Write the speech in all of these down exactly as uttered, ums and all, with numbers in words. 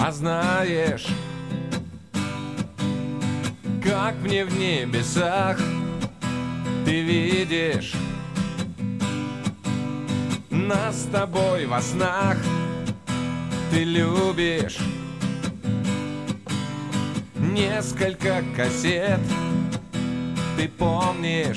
А знаешь, как мне в небесах ты видишь нас с тобой во снах, ты любишь несколько кассет, ты помнишь,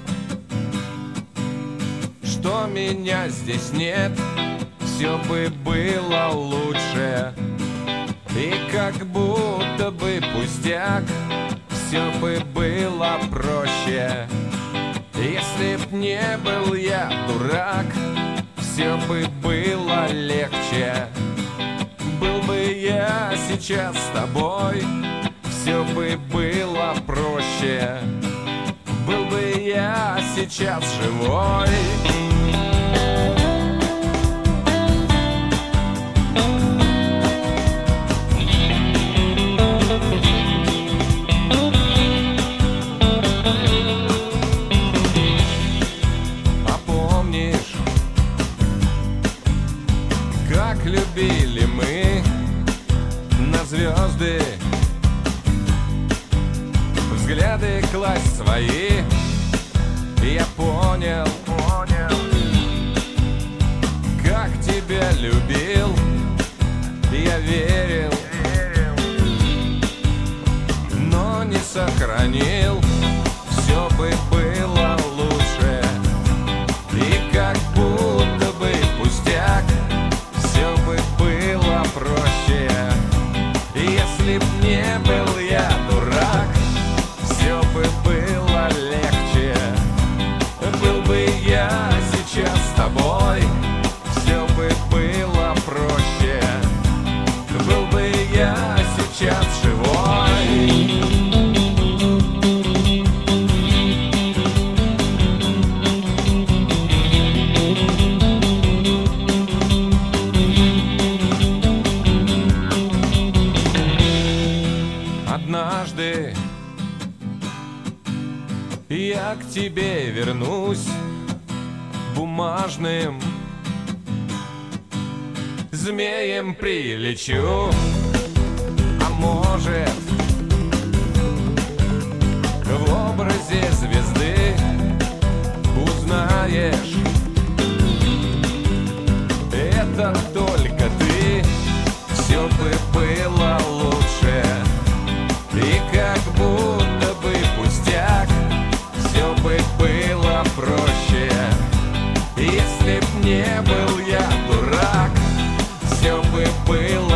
что меня здесь нет. Все бы было лучше, и как будто бы пустяк, все бы было проще, если б не был я дурак. Все бы было легче, был бы я сейчас с тобой. Все бы было проще, был бы я сейчас живой. Любили мы на звезды взгляды класть свои. Я понял, понял, как тебя любил. Я верил, верил, но не сохранил. Все бы было лучше, и как будто бы пустяк, все бы было проще, если б не был я дурак. Все бы было легче, был бы я сейчас с тобой. Все бы было проще, был бы я сейчас живой. Однажды я к тебе вернусь бумажным змеем прилечу, а может в образе звезды узнаешь, это только ты. Все бы было лучше, и как будто бы пустяк, все бы было проще, если б не был я дурак. Все бы было